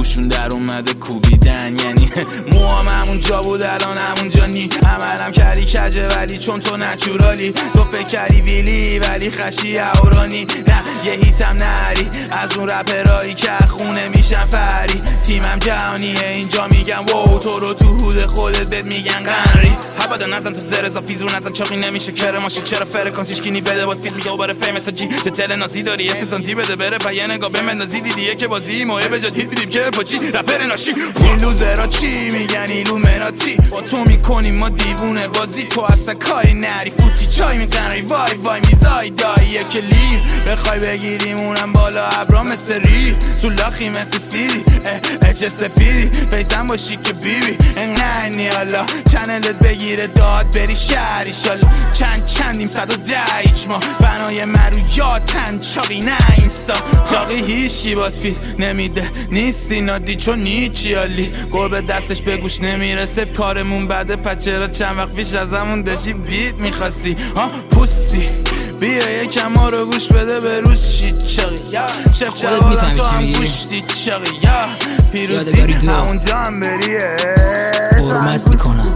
گوشون در اومده کوبیدن، یعنی موام همونجا بود الان همونجا نی. عملم کردی کجه ولی چون تو نچورالی، تو فکر کردی ویلی ولی خشی اورانی. نه یه هیتم نری از اون رپرایی که خونه میشن فری. تیمم جهانیه اینجا میگن واو، تو رو تو حود خودت بهت میگن قنری. حبادا نزن تو زر اضافی زور نزن چاقی نمیشه کره ماشین. چرا فرکانسیش کینی بده با فیلم میگه دوباره فیمس جی. چه تل نازی داری یه سانتی بده بره پایه نگاه به من نازی دیدیه که بازی ماه به جات هیت بیدیم که پاچی رپر ناشی. این لوزرا چی میگن ایلومیناتی، با تو میکنیم ما دیوونه بازی. تو اصلا کاری نری فوتی چای میزنی وای وای میزای داییه که لیر بخوای بگیریمونم بالا ابرا مثل ری تو لاخی مثل سیدی چه سفیدی پیسم باشی که بیبی انقدر حالا چنلت بگیره داد بری شهر ایشالا. چندیم 110 هیچ ما بنای مرویاتن چاقی نه اینستا چاقی هیچکی باد فیل نمیده نیستی نادی چون نیچی حالی گربه دستش به گوش نمیرسه کارمون بده پچرا چند وقت پیش از همون داشتی بیت میخواستی پوسی بیا یکم ما رو گوش بده به روز شید چاقی شف جوابم تو هم گوش دید چاقی پیروزی همونجا هم بریه حرمت میکنم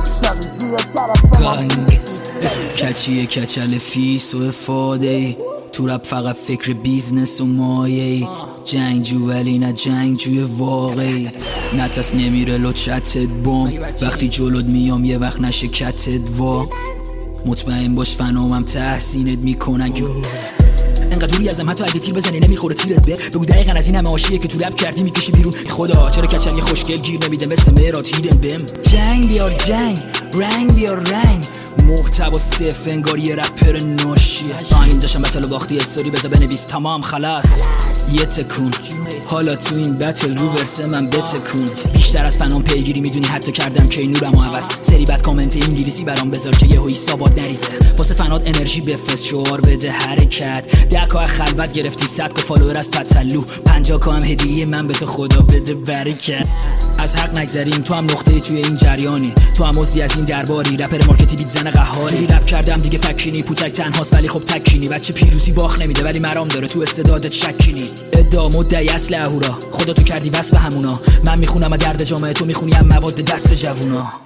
گنگ کچیه کچل فیس و افاده ای تو رپ فقط فکر بیزنس و مایه ای جنگجو ولی نه جنگجوی واقعی نتس نمیره لو چتت بوم وقتی جلوت میام یه وقت نشه کتت وا مطمئن باش فنامم تحسینت میکنن انقدر دوری ازم حتی اگه تیر بزنی نمیخوره تیرت بگو دقیقا از این همه عاشقیه که تو رپ کردی میکشی بیرون خدا چرا کچل یه خوشگل گیر نمیده مثل مراد هیدن بم جنگ بیار جنگ رنگ بیار رنگ محتوا صف انگار یه رپر ناشیه اینجاشم بتل و باختی استوری بذار بنویس تمام خلاص یه تکون حالا تو این بتل رو ورسه من بتکون بیشتر از فنام پیگیری میدونی حتی کردم که نورمو عوض سری بعد کامنت انگلیسی برام بذار که یهو ایستاباد نریزه واسه فنات انرژی بفرست شعار بده حرکت 10K خلوت گرفتی 100K فالوور از پتلو 50K هم هدیه من به تو خدا بده برکت از حق نگذریم تو هم نقطه توی این جریانی تو هم عضوی از این درباری رپر مارکتی بیت زن قهاری جوری رپ کردم دیگه فکینی پوتک تنهاست ولی خب تکینی بچه پیروزی باخ نمیده ولی مرام داره تو استعدادت شکینی ادعا مدعی اصل اهورا خدا تو کردی وصف همونا من میخونم درد جامعه تو میخونی هم مواد دست جوونا